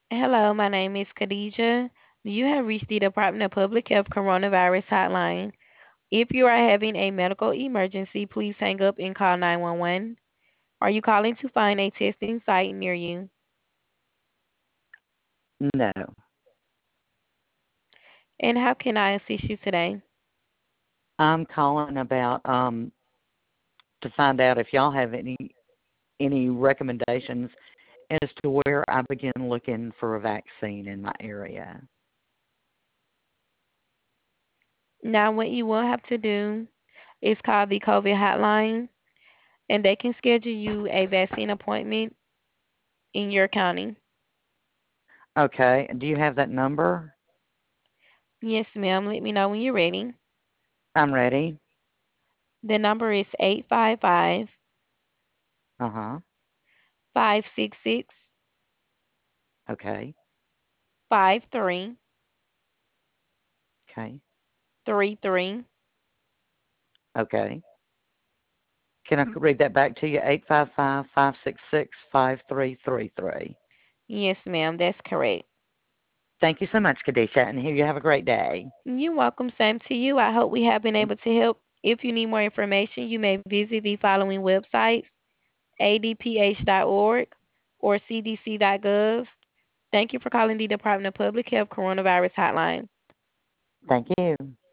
Hello, my name is Khadija. You have reached the Department of Public Health Coronavirus Hotline. If you are having a medical emergency, please hang up and call 911. Are you calling to find a testing site near you? No. And how can I assist you today? I'm calling about to find out if y'all have any recommendations as to where I begin looking for a vaccine in my area. Now, what you will have to do is call the COVID hotline, and they can schedule you a vaccine appointment in your county. Okay. Do you have that number? Yes, ma'am. Let me know when you're ready. I'm ready. The number is 855 Uh-huh. 566 Okay. 5333. Okay. Okay. Can I read that back to you? 855-566-5333. Yes, ma'am. That's correct. Thank you so much, Kadesha, and here you have a great day. You're welcome. Same to you. I hope we have been able to help. If you need more information, you may visit the following websites: adph.org or cdc.gov. Thank you for calling the Department of Public Health Coronavirus Hotline. Thank you.